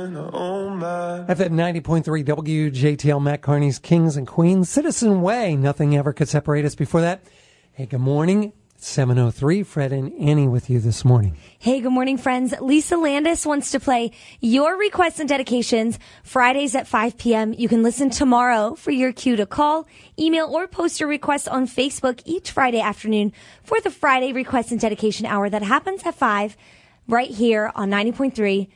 FM 90.3 WJTL, Matt Carney's Kings and Queens, Citizen Way. Nothing ever could separate us. Before that, hey, good morning. It's 7:03. Fred and Annie with you this morning. Hey, good morning, friends. Lisa Landis wants to play your requests and dedications Fridays at 5 p.m. You can listen tomorrow for your cue to call, email, or post your request on Facebook each Friday afternoon for the Friday Request and Dedication Hour that happens at 5 right here on 90.3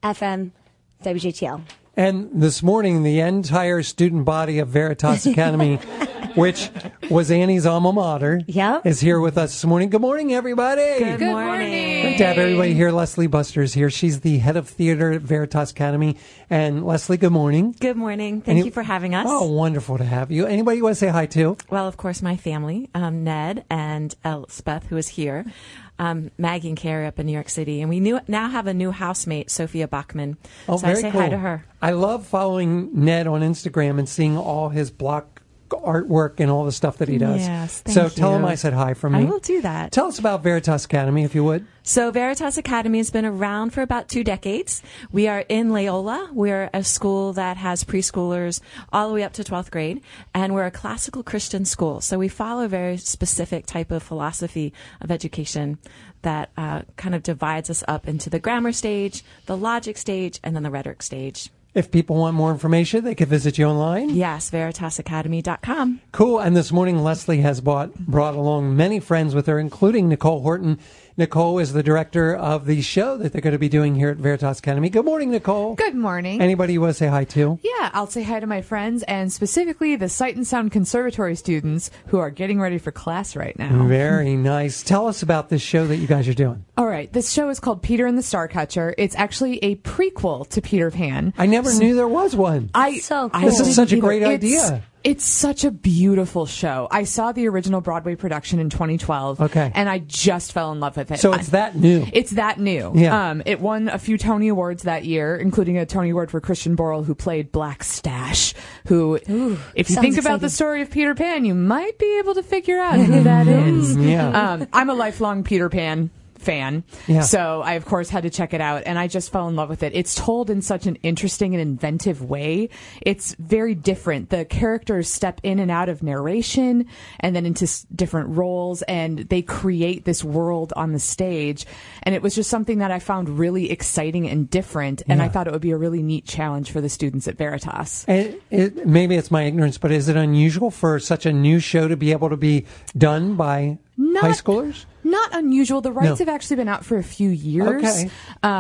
FM WJTL. And this morning, the entire student body of Veritas Academy, which was Annie's alma mater, is here with us this morning. Good morning, everybody. Good morning. Great to have everybody here. Leslie Buster is here. She's the head of theater at Veritas Academy. And Leslie, good morning. Good morning. Thank you for having us. Oh, wonderful to have you. Anybody you want to say hi to? Well, of course, my family, Ned and Elspeth, who is here. Maggie and Carrie up in New York City. And we now have a new housemate, Sophia Bachman. Oh, so very I say cool. hi to her. I love following Ned on Instagram and seeing all his block artwork and all the stuff that he does. Yes, thank so you. tell him I said hi from me. I will do that. Tell us about Veritas Academy, if you would. So Veritas Academy has been around for about 2 decades. We are in Loyola. We're a school that has preschoolers all the way up to 12th grade, and we're a classical Christian school. So we follow a very specific type of philosophy of education that kind of divides us up into the grammar stage, the logic stage, and then the rhetoric stage. If people want more information, they can visit you online. Yes, veritasacademy.com. Cool. And this morning, Leslie has brought along many friends with her, including Nicole Horton. Nicole is the director of the show that they're going to be doing here at Veritas Academy. Good morning, Nicole. Good morning. Anybody you want to say hi to? Yeah, I'll say hi to my friends and specifically the Sight and Sound Conservatory students who are getting ready for class right now. Very nice. Tell us about this show that you guys are doing. All right. This show is called Peter and the Starcatcher. It's actually a prequel to Peter Pan. I never knew there was one. So cool. This is such a great idea. It's such a beautiful show. I saw the original Broadway production in 2012. Okay. And I just fell in love with it. So it's that new. It's that new. Yeah. It won a few Tony Awards that year, including a Tony Award for Christian Borle, who played Black Stash, who, if you think about the story of Peter Pan, you might be able to figure out who that is. Yeah. I'm a lifelong Peter Pan fan. Yeah. So I, of course, had to check it out, and I just fell in love with it. It's told in such an interesting and inventive way. It's very different. The characters step in and out of narration and then into different roles, and they create this world on the stage. And it was just something that I found really exciting and different, and I thought it would be a really neat challenge for the students at Veritas. And maybe it's my ignorance, but is it unusual for such a new show to be able to be done by high schoolers? Not unusual. The rights have actually been out for a few years. Okay.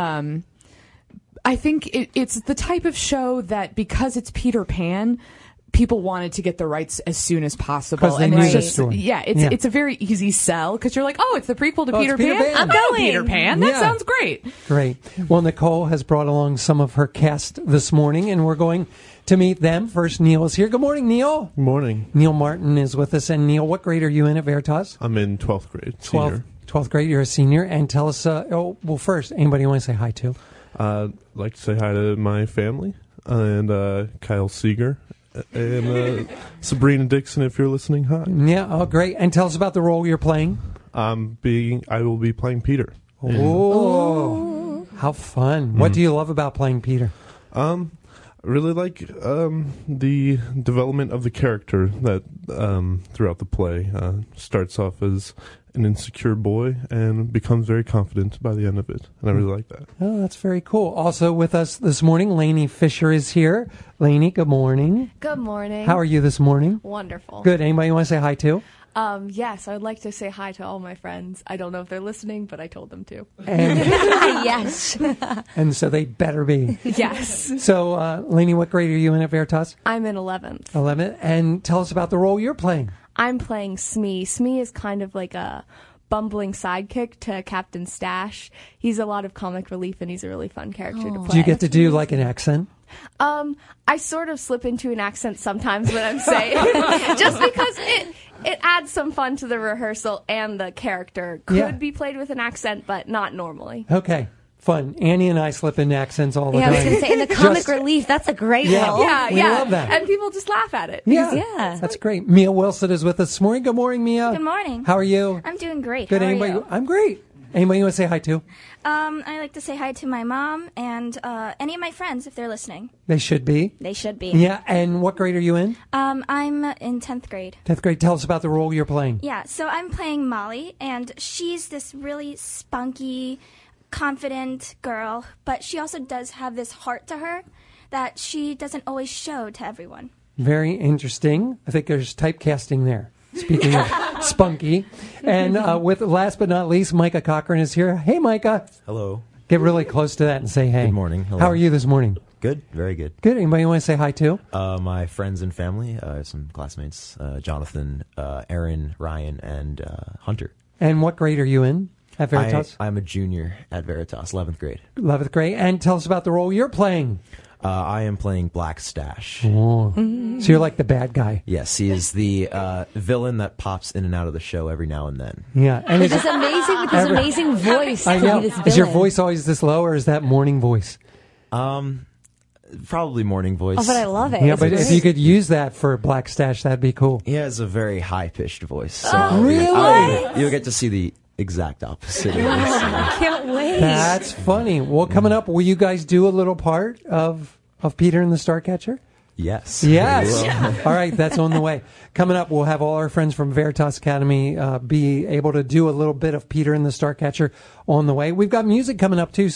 I think it's the type of show that, because it's Peter Pan, people wanted to get the rights as soon as possible. Because they knew the story. Yeah, it's a very easy sell, because you're like, oh, it's the prequel to Peter Peter Pan? Pan. I'm going. Peter Pan. That sounds great. Great. Well, Nicole has brought along some of her cast this morning, and we're going to meet them. First, Neil is here. Good morning, Neil. Good morning. Neil Martin is with us. And Neil, what grade are you in at Veritas? I'm in 12th grade, senior. 12th grade, you're a senior. And tell us, first, anybody you want to say hi to? I'd like to say hi to my family and Kyle Seeger and Sabrina Dixon, if you're listening. Hi. Yeah, oh, great. And tell us about the role you're playing. I will be playing Peter. Oh, how fun. What do you love about playing Peter? I really like the development of the character that throughout the play starts off as an insecure boy and becomes very confident by the end of it. And I really like that. Oh, that's very cool. Also with us this morning, Lainey Fisher is here. Lainey, good morning. Good morning. How are you this morning? Wonderful. Good. Anybody you want to say hi to? Yes, I would like to say hi to all my friends. I don't know if they're listening, but I told them to. And Yes. and so they better be. Yes. So, Lainey, what grade are you in at Veritas? I'm in 11th. 11. And tell us about the role you're playing. I'm playing Smee. Smee is kind of like a bumbling sidekick to Captain Stash. He's a lot of comic relief, and he's a really fun character to play. Do you get to do like an accent? I sort of slip into an accent sometimes when I'm saying, just because it adds some fun to the rehearsal, and the character could be played with an accent, but not normally. Okay. Fun. Annie and I slip in accents all the Yeah, time. I was going to say, in the comic relief, that's a great role. Yeah, we love that. And people just laugh at it. Yeah. That's great. Mia Wilson is with us this morning. Good morning, Mia. Good morning. How are you? I'm doing great. Good. How are Anybody? you? I'm great. Anybody you want to say hi to? I like to say hi to my mom and any of my friends if they're listening. They should be. They should be. Yeah, and what grade are you in? I'm in 10th grade. 10th grade. Tell us about the role you're playing. Yeah, so I'm playing Molly, and she's this really spunky, confident girl, but she also does have this heart to her that she doesn't always show to everyone. Very interesting. I think there's typecasting there. Speaking of spunky. And with last but not least, Micah Cochran is here. Hey, Micah. Hello. Get really close to that and say hey. Good morning. Hello. How are you this morning? Good. Very good. Good. Anybody you want to say hi to? My friends and family, some classmates, Jonathan, Aaron, Ryan, and Hunter. And what grade are you in at Veritas? I'm a junior at Veritas, 11th grade. 11th grade. And tell us about the role you're playing. I am playing Black Stash. Oh. So you're like the bad guy. Yes, he is the villain that pops in and out of the show every now and then. Yeah. And Which is amazing with his amazing voice. I to know. be this Is your villain. voice always this low, or is that morning voice? Probably morning voice. Oh, but I love it. Yeah, It's but great. if you could use that for Black Stash, that'd be cool. He has a very high-pitched voice. So Really? you'll get to see the exact opposite of this. Can't wait. That's funny. Well, coming up, will you guys do a little part of Peter and the Starcatcher? Yes. Yes. We will. All right, that's on the way. Coming up, we'll have all our friends from Veritas Academy be able to do a little bit of Peter and the Starcatcher on the way. We've got music coming up, too, so